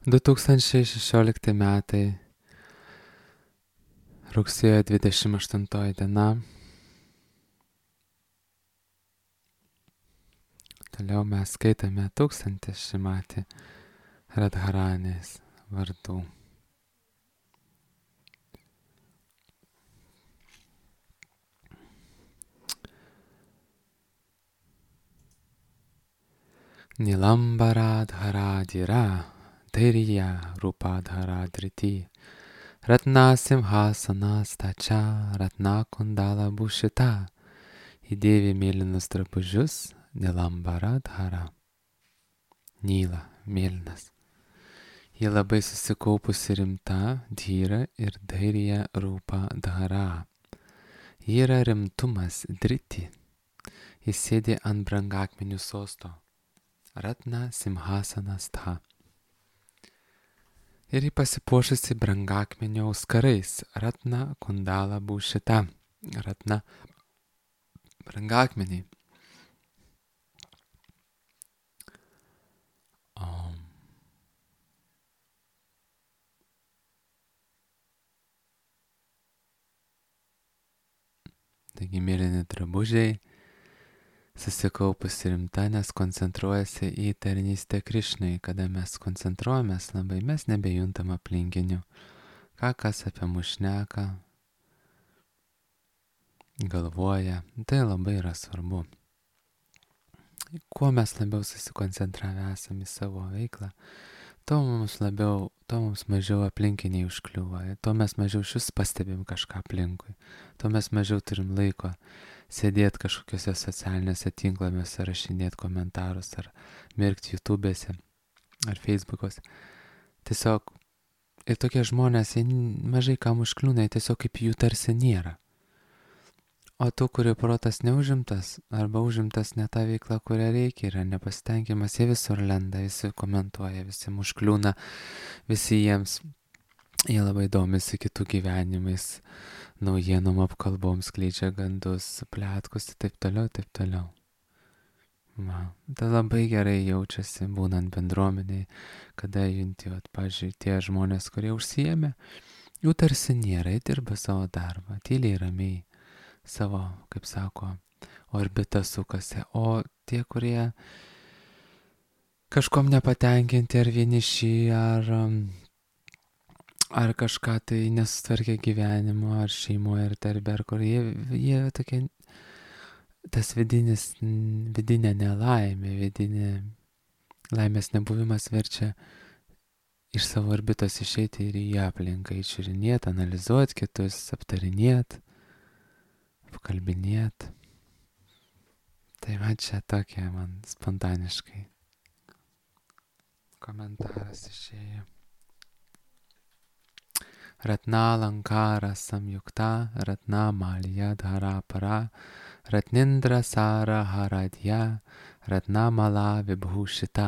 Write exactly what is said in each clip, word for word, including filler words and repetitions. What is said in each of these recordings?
du tūkstančiai šešiolikti metai, rugsėjo dvidešimt aštuntoji diena. Toliau mes skaitame tūkstantis Šrimati Radharanės vardų. Nilambaradharadhira Dhairya Rupadharadhriti Ratna Simhasanasthacha Ratna Kundala Bhushita. Ji dėvi mėlynus drabužius, Nilambaradhara. Nyla, mėlynas. Ji labai susikaupusi rimta, dhyra ir dhairya Rupadhara. Ji yra rimtumas, driti. Ji sėdi ant brangakmenių sosto. Ratna Simhasanastha. Ir ji pasipuošusi brangakmenio auskarais. Ratna Kundala Bhushita. Ratna brangakmeniai. O. Taigi mėlyni drabužiai, susikaupusi rimta, nes koncentruojasi į tarnystę Krišnai. Kada mes koncentruojamės labai, mes nebejuntam aplinkinių. Ką kas apie mus šneka, galvoja, tai labai yra svarbu. Kuo mes labiau susikoncentravę esame į savo veiklą, tuo mums labiau, tuo mums mažiau aplinkiniai užkliūva, tuo mes mažiau šis pastebim kažką aplinkui, tuo mes mažiau turim laiko sėdėti kažkokiuose socialiniuose tinklamiuose, rašinėti komentarus ar mirkti YouTube'ose ar Facebook'ose. Tiesiog ir tokie žmonės, jie mažai kam užkliūna, tiesiog kaip jų tarsi nėra. O tų, kurių protas neužimtas arba užimtas ne tą veiklą, kurią reikia, yra nepasitenkimas, jie visur lenda, visi komentuoja, visi užkliūna, visi jiems, jie labai domisi kitų gyvenimais, naujienom, apkalbom, skleidžia gandus, pletkus ir taip toliau, taip toliau. Va, tai labai gerai jaučiasi, būnant bendruomeniai, kada junti, pavyzdžiui, tie žmonės, kurie užsiėmė, jų tarsi nėra, jie dirba savo darbą, tyliai ramiai. Savo, kaip sako, orbitą sukasi, o tie, kurie kažkom nepatenkinti ar vieniši, ar, ar kažką tai nesutvarkė gyvenimo, ar šeimoje, ar darbe, ar kur jie, jie tokie, tas vidinis, vidinė nelaimė, vidinė laimės nebuvimas verčia iš savo orbitos išeiti ir į aplinką, išžiūrinėti, analizuoti kitus, aptarinėti, apkalbinėt. Tai va čia tokia man spontaniškai komentaras išėjo. Ratna Lankara Samyukta, Ratna Malya Dhara Para, Ratnindra Sara Haradya, Ratna Mala Vibhushita.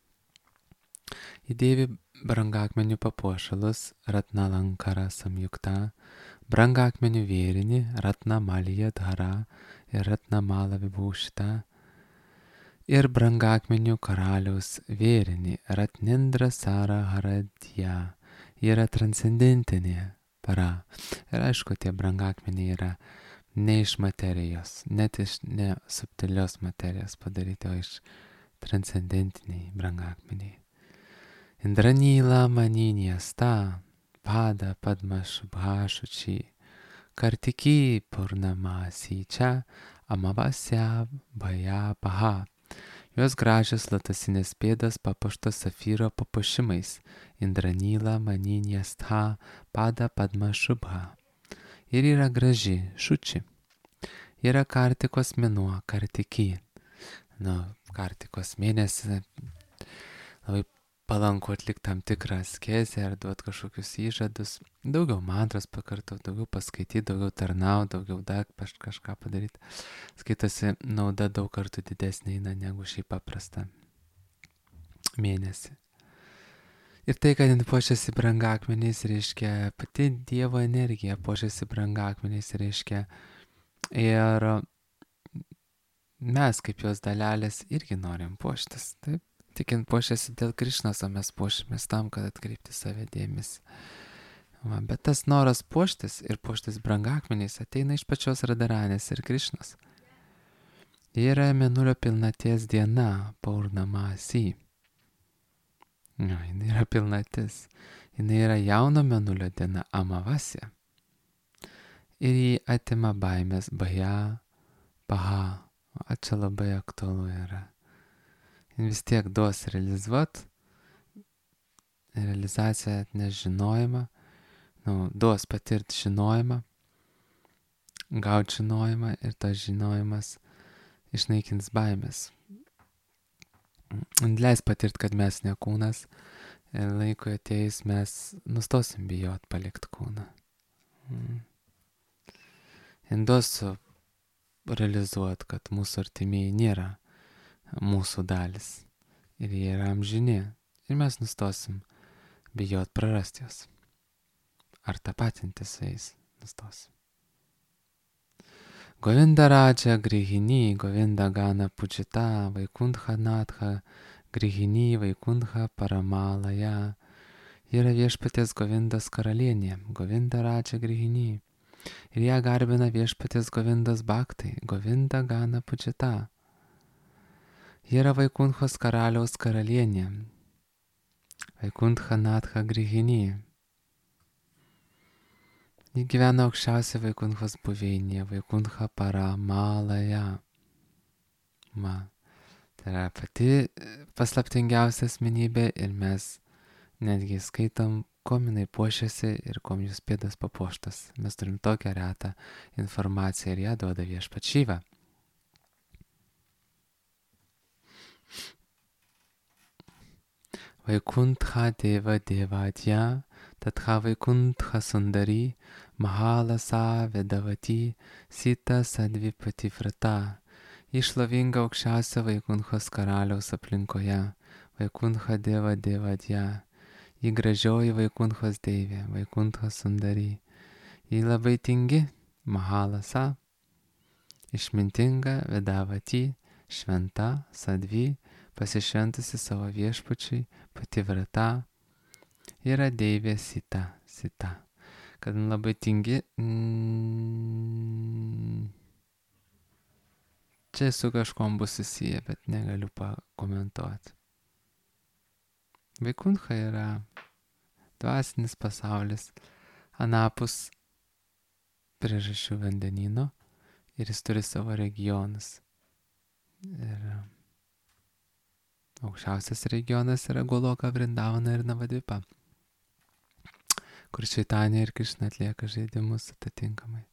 Ji dėvi brangakmenių papuošalus, Ratna Lankara Samyukta, brangakmenių vėrinį, Ratna Malya Dhara ir Ratna Mala Vibhushita, ir brangakmenių karaliaus vėrinį, Ratnindra Sara Haradya. Ji yra transcendentinė para. Ir aišku, tie brangakmeniai yra ne iš materijos, net iš ne subtilios materijos padaryti, o iš transcendentiniai brangakmeniai. Indranyla Maniniesta Pada Padma Shubhashuchi Kartiki Purnamasi Čia Amavasya Bhaya Paha. Jos gražios lotasinės pėdas papuoštos safyro papuošimais. Indranyla Maniniesta Pada Padma Shubha. Ir yra graži, šuči. Yra Kartikos mėnuo, Kartiki. Nu, Kartikos mėnesį labai palanku atlikti tam tikrą askezę ar duoti kažkokius įžadus, daugiau mantras pakartoti, daugiau paskaityti, daugiau tarnauti, daugiau dar kažką padaryti. Skaitasi, nauda daug kartų didesnė eina negu šiaip paprastą mėnesį. Ir tai, kad jin puošiasi brangakmeniais, reiškia pati Dievo energija puošiasi brangakmeniais, reiškia ir mes kaip jos dalelės irgi norim puoštis, taip? tikint puošiasi dėl Krišnos, o mes puošimės tam, kad atkreipti save dėmesį. Va, bet tas noras puoštis ir puoštis brangakmeniais ateina iš pačios Radharanės ir Krišnos. Jie yra mėnulio pilnaties diena, Paurnamasi. No, jinai yra pilnatis. Jinai yra jauno mėnulio diena, Amavasya. Ir jį atima baimės, baja, paha. O čia labai aktualu yra. Jis vis tiek duos realizuot. Realizacija atneš žinojimą. Nu, duos patirti žinojimą. Gauti žinojimą ir tas žinojimas išnaikins baimės. Leis patirti, kad mes ne kūnas. Ir laikui atėjus mes nustosim bijot palikti kūną. Mm. Ir duos realizuot, kad mūsų artimieji nėra mūsų dalis. Ir jie yra amžini. Ir mes nustosim bijot prarasti juos. Ar tapatintis su jais nustosim. Govinda Raja Grihini, Govinda Gana Pučita, Vaikuntha Natha, Grihini, Vaikuntha Paramalaya. Yra viešpaties Govindas karalienė, Govinda Raja Grihini. Ir ją garbina viešpaties Govindas Bhaktai, Govinda Gana Pučita. Ji yra Vaikunthos karaliaus karalienė, Vaikuntha Natha Grihini. Ji gyvena aukščiausia Vaikunthos buveinėje, Vaikuntha Paramalaya. Ma, tai yra pati paslaptingiausia asmenybė ir mes netgi skaitom, kom jinai puošiasi ir kom jūs pėdas papuoštas. Mes turim tokią retą informaciją ir ją duoda viešpats Šiva. Vaikuntha Deva Devadya, Tatha Vaikuntha Sundari, Mahalasa Vedavati, Sita Sadvipati Vrata. Išlovinga aukščiausia Vaikunthos karaliaus aplinkoje, Vaikuntha Deva Devadya. Ji gražioji Vaikunthos deivė, Vaikuntha Sundari. Ji labai tingi, Mahalasa, išmintinga, Vedavati, šventa, Sadvi, pasišventusi savo viešpačiui, Pativrata. Yra deivė Sita, Sita. Kad labai tingi, mm, čia su kažkom bus susiję, bet negaliu pakomentuoti. Vaikuntha yra dvasinis pasaulis anapus priežasčių vandenyno ir jis turi savo regionus. Ir aukščiausias regionas yra Goloka, Vrindavana ir Navadvipa, kur Čaitanija ir Krišna atlieka žaidimus atitinkamai.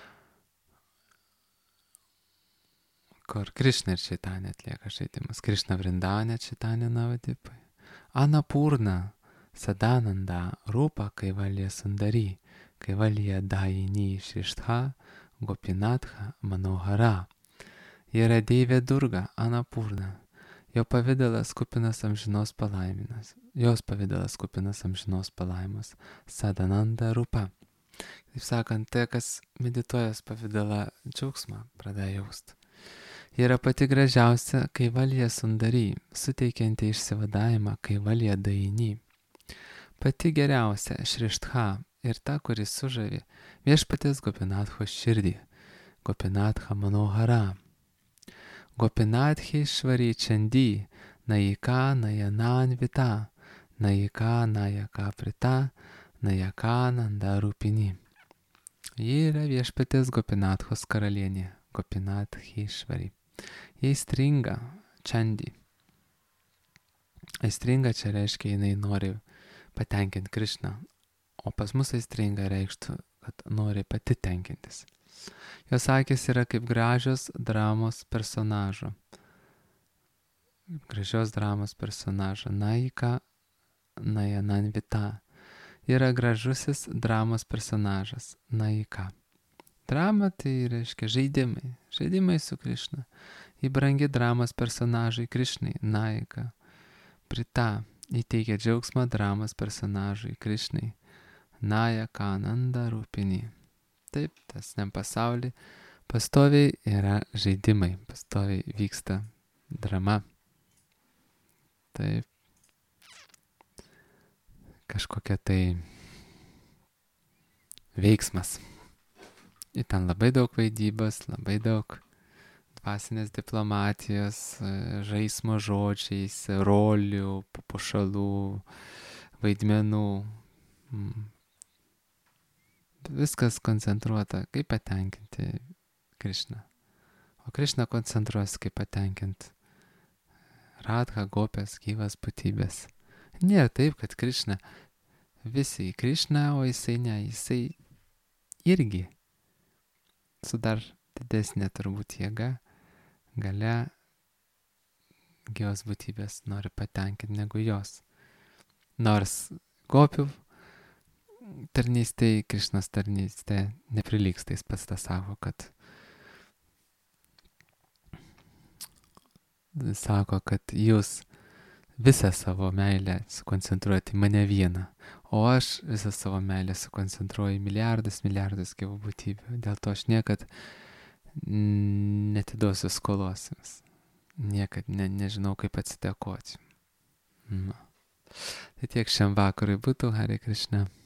Kur Krišna ir Čaitanija atlieka žaidimus. Krišna Vrindavane, Čaitanija Navadvipai. Anapurna, Sadananda, Rupa Kaivalya Sundari, Kaivalya Dayini Shrishtha, Gopinatha Manohara. Ji yra deivė Durga, Anapurna. Jo pavidalas kupinas amžinos palaiminas. Jos pavidalas kupinas amžinos palaimas. Sadananda Rupa. Taip sakant, tai, kas medituojas pavidalą džiaugsmą, pradeda jaust. Ji yra pati gražiausia Kaivalya Sundari, suteikianti išsivadavimą Kaivalya Dayini. Pati geriausia Shrishtha ir ta, kuris sužavi viešpaties Gopinathos širdį, Gopinatha Manohara. Gopinathi Shvari Chandi, Nayika Nayananvita, Nayika Nayaka Prita, Nayaka Nandarupini. Ji yra viešpaties Gopinathos karalienė, Gopinathi Shvari. Jie aistringa, Chandi. Aistringa čia reiškia, jinai nori patenkinti Krišną, o pas mus aistringa reikštų, kad nori pati tenkintis. Jos akis yra kaip gražios dramos personažo. Gražios dramos personažo. Nayika Nayananvita. Yra gražusis dramos personažas. Nayika. Drama tai reiškia žaidimai. Žaidimai su Krišna. Įbrangi dramos personažai Krišnai. Nayika. Prita. Įteikia džiaugsmą dramos personažui Krišnai. Nayaka Nandarupini. Taip, tas ne pasaulį. Pastoviai yra žaidimai. Pastoviai vyksta drama. taip, kažkokia tai veiksmas. Ir ten labai daug vaidybos, labai daug dvasinės diplomatijos, žaismo žodžiais, rolių, papuošalų, vaidmenų. Viskas koncentruota, kaip patenkinti Krišną. O Krišna koncentruosi, kaip patenkinti Radha, gopės, gyvas būtybės. Nėra taip, kad Krišna, visi į Krišną, o jisai ne, jisai irgi su dar didesnė turbūt jėga, galia gyvas būtybės nori patenkinti negu jos. Nors gopių tarnystė, Krišnos tarnystė neprilygsta, jis pats tą sako, kad sako, kad jūs visą savo meilę sukoncentruojate į mane vieną, o aš visą savo meilę sukoncentruoju į milijardus, milijardus gyvų būtybių. Dėl to aš niekad netiduosiu skolos jums. Niekad ne, nežinau, kaip atsidėkoti. Na. Tai tiek šiam vakarui būtų, Hare Krishna.